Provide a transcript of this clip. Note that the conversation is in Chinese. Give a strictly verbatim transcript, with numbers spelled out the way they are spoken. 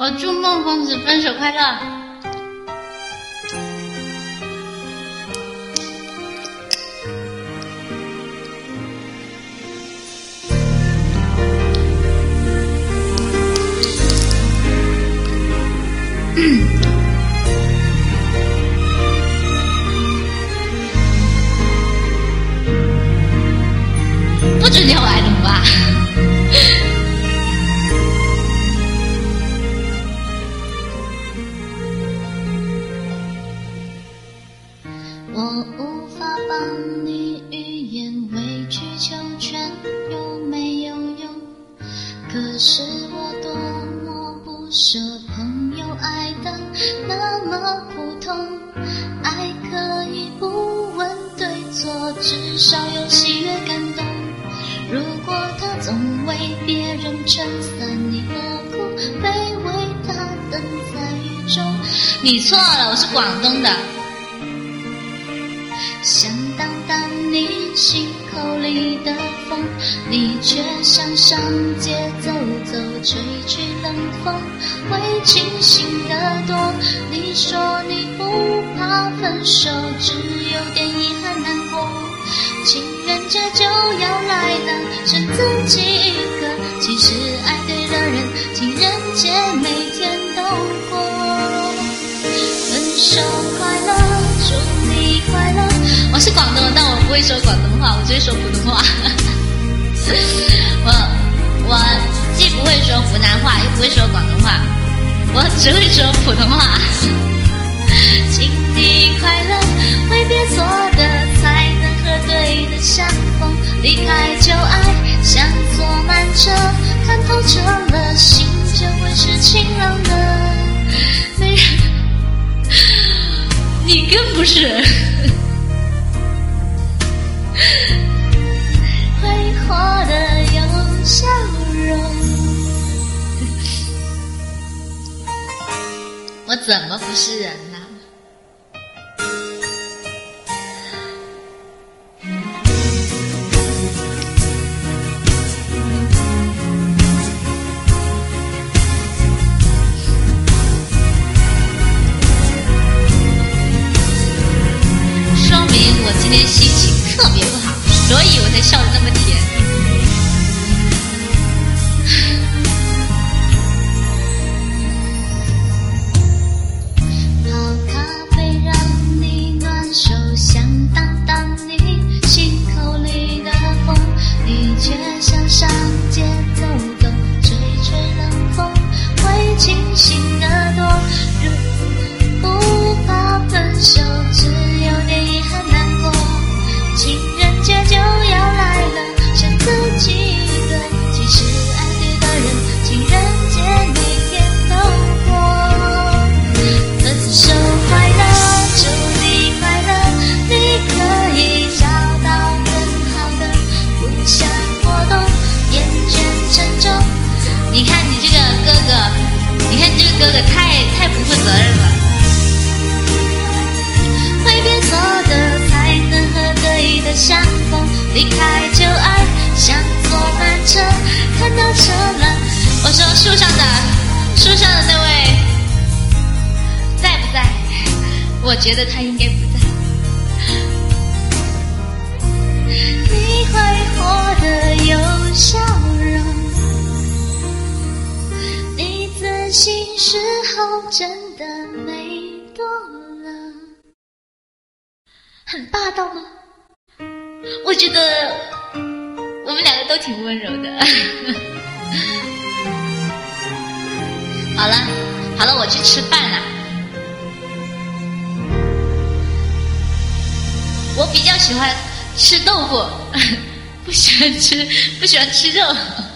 我祝孟公子分手快乐。不准叫我爱龙吧。 我无法帮你预言委曲求全有没有用，可是我多么不舍朋友爱的那么普通，爱可以不问对错，至少有喜悦感动。如果他总为别人撑伞，你何苦卑微他等在雨中？ 你错了，我是广东的。 想当当你心口里的风，你却想上街走走，吹吹冷风，会清醒得多。你说你不怕分手，只有点遗憾难过。情人节就要来了，剩自己一个，其实爱对了人，情人节每天都过。分手快乐，祝你快乐。 我是广东人，但我不会说广东话，我只会说普通话。我我既不会说湖南话，又不会说广东话，我只会说普通话。 请你快乐，挥别错的，才能和对的相逢。离开旧爱，像坐慢车，看透彻了，心就会是晴朗的。没人， 你更不是。 挥霍的有笑容。 我怎么不是人呢？说明我今天心情特别不好，所以我才笑得那么甜。 泡咖啡让你暖手，想当当你心口里的风，你却想上街走走，吹吹冷风，会清醒得多。如不怕分手，只有点遗憾难过。情人节就要来了，剩自己一个，其实爱对的人，情人节每天都过。分手快乐，祝你快乐，你可以找到更好的，不想过冬，厌倦沉重。 你看你这个哥哥，你看你这个哥哥太太不负责任了。 挥别错的，才能和对的相逢。离开旧爱，像坐慢车，看到车了。 我说树上的树上的那位在不在？我觉得他应该不在。 你会活得有笑容，你自信时候真的美多了。 很霸道吗？我觉得我们两个都挺温柔的。好了好了，我去吃饭了。我比较喜欢吃豆腐，不喜欢吃不喜欢吃肉。